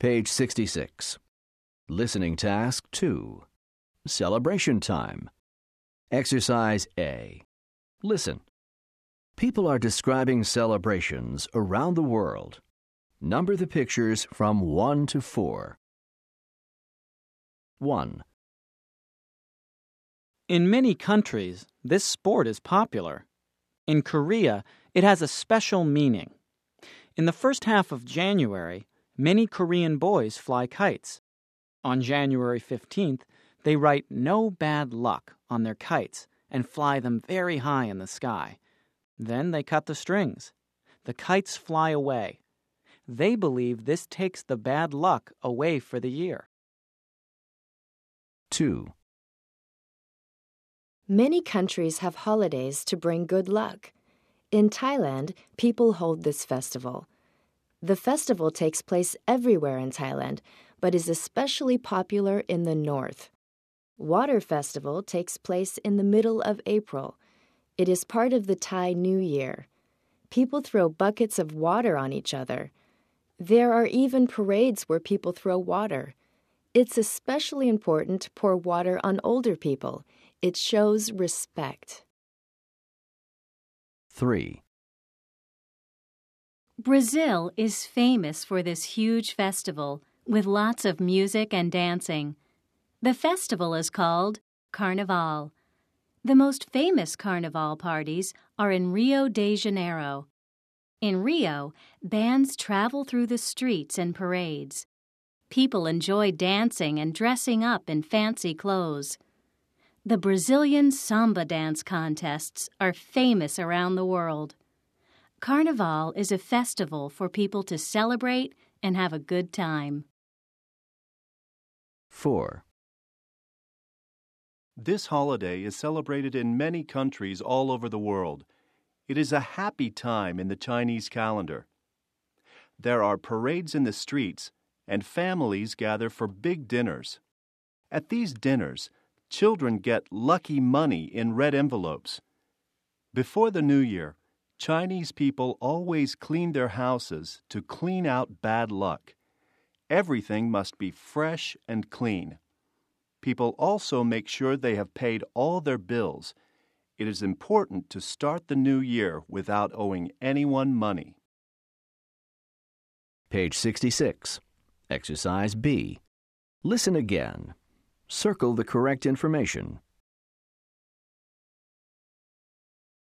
Page 66. Listening Task 2. Celebration Time. Exercise A. Listen. People are describing celebrations around the world. Number the pictures from 1 to 4. 1. In many countries, this sport is popular. In Korea, it has a special meaning. In the first half of January, many Korean boys fly kites. On January 15th, they write "No bad luck" on their kites and fly them very high in the sky. Then they cut the strings. The kites fly away. They believe this takes the bad luck away for the year. 2. Many countries have holidays to bring good luck. In Thailand, people hold this festival. The festival takes place everywhere in Thailand, but is especially popular in the north. Water Festival takes place in the middle of April. It is part of the Thai New Year. People throw buckets of water on each other. There are even parades where people throw water. It's especially important to pour water on older people. It shows respect. 3. Brazil is famous for this huge festival with lots of music and dancing. The festival is called Carnival. The most famous carnival parties are in Rio de Janeiro. In Rio, bands travel through the streets and parades. People enjoy dancing and dressing up in fancy clothes. The Brazilian samba dance contests are famous around the world. Carnival is a festival for people to celebrate and have a good time. 4. This holiday is celebrated in many countries all over the world. It is a happy time in the Chinese calendar. There are parades in the streets, and families gather for big dinners. At these dinners, children get lucky money in red envelopes. Before the New Year, Chinese people always clean their houses to clean out bad luck. Everything must be fresh and clean. People also make sure they have paid all their bills. It is important to start the new year without owing anyone money. Page 66. Exercise B. Listen again. Circle the correct information.